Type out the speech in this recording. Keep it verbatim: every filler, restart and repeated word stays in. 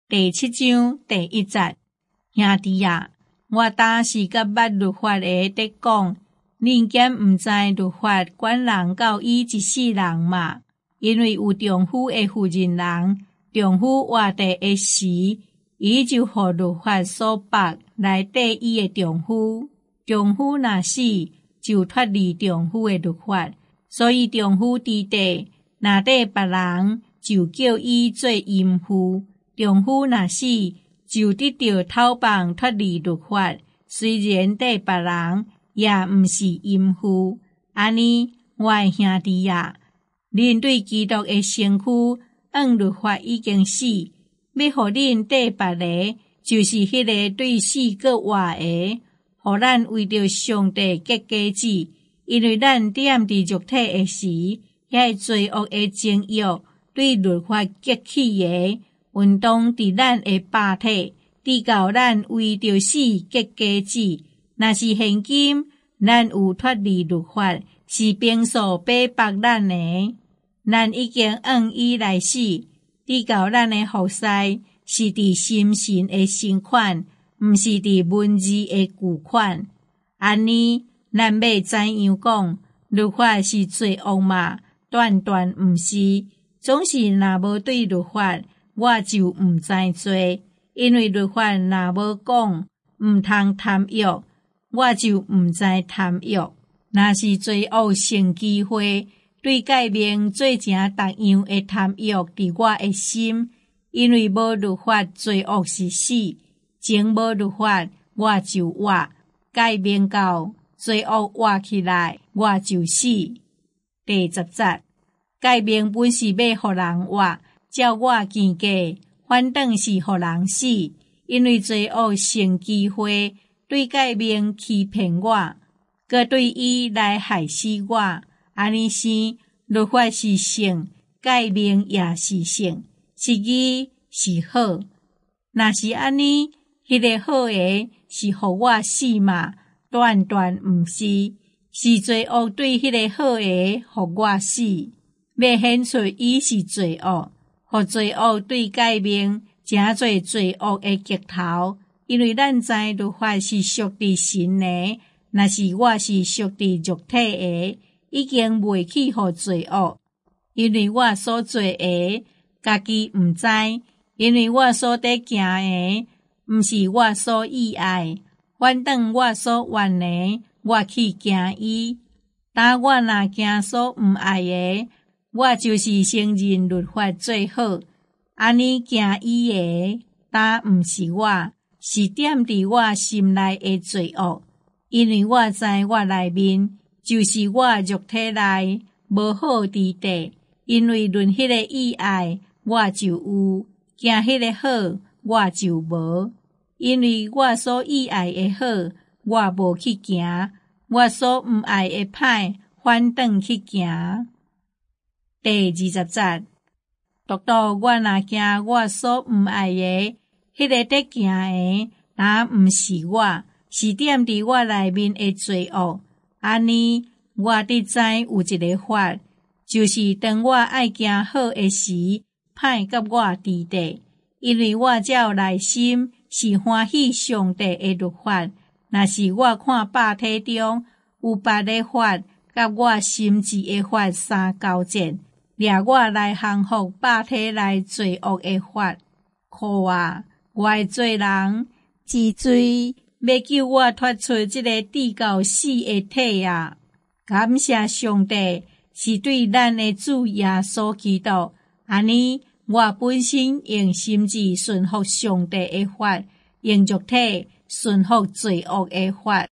第七章第一节，兄弟啊，我当时甲捌律法的在讲，恁敢毋知律法管人到伊一世人嘛？因为有丈夫的妇人人，丈夫活地的时，伊就互律法所绑来缀伊的丈夫。丈夫若死，就脱离丈夫的律法，所以丈夫伫地，若缀别人，就叫伊做淫妇。丈夫若死，就得到偷放脱离律法，虽然缀别人，也毋是淫妇。安尼，我的兄弟啊，恁对基督的身躯，按律法已经死，要互恁缀别个，就是迄个对死搁活的，互咱为着上帝结果子。因为咱踮伫肉体的时，遐罪恶的情欲对律法激起的，运动伫咱的肉体，直到咱为着死结果子。若是现今，咱有脱离律法，是平素逼迫咱的，咱已经按伊来死，直到咱的服侍是伫心神的新款，毋是伫文字的旧款。安尼，咱要怎样讲？律法是罪恶嘛？断断毋是。总是若无对律法，我就毋知罪。因为律法若无讲毋通贪欲，我就毋知贪欲。若是罪恶成机会，对界面做成逐样的贪欲伫我的心。因为无律法，罪恶是死；前无律法，我就活。界面到罪恶活起来，我就死。第十节，界面本是要互人活，照我见解，反倒是互人死。因为罪恶成机会，对界面欺骗我，搁对伊来害死我。安尼是律法是圣，界面也是圣，是义是好。若是安尼，迄个好的是互我死嘛？断断毋是，是罪恶对迄个好的互我死。要显出伊是罪恶，互罪恶对界面诚做罪恶的结头。因为咱知律法是属伫神的，若是我是属伫肉体的，已经袂去互罪恶。因为我所做的，家己毋知；因为我所得行的，毋是我所意爱，反倒我所愿的，我去行伊。当我若行所毋爱的，我就是承认律法最好。安尼行伊的，当毋是我，是踮伫我心内的罪恶。因为我知我内面，就是我肉体内无好之地。因为论迄个意爱，我就有；行迄个好，我就无。因为我所意爱的好，我无去行；我所毋爱的歹，反倒去行。第二十节，独独我若行我所毋爱的，迄个得行的，若毋是我，是踮伫我内面的罪恶。安尼，我得知有一个法，就是当我爱行好的时，歹甲我伫地。因为我照内心是欢喜上帝的律法，若是我看肉体中有别的法，甲我心智的法相交战，掠我来降服肉体内罪恶的法。苦啊！我的罪人，治罪要救我脱出这个至到死的体啊！感谢上帝，是对咱的主耶稣基督。安尼，我本身用心智顺服上帝的法，用肉体顺服罪恶的法。